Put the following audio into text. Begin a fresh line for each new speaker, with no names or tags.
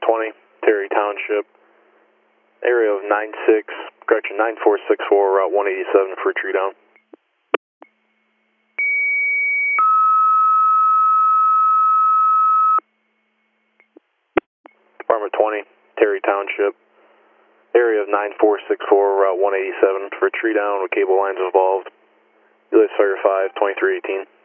20, Terry Township, area of 9464, Route 187 for tree down. Department 20, Terry Township, area of 9464, Route 187 for tree down with cable lines involved. Ulyss Fire 5, 2318.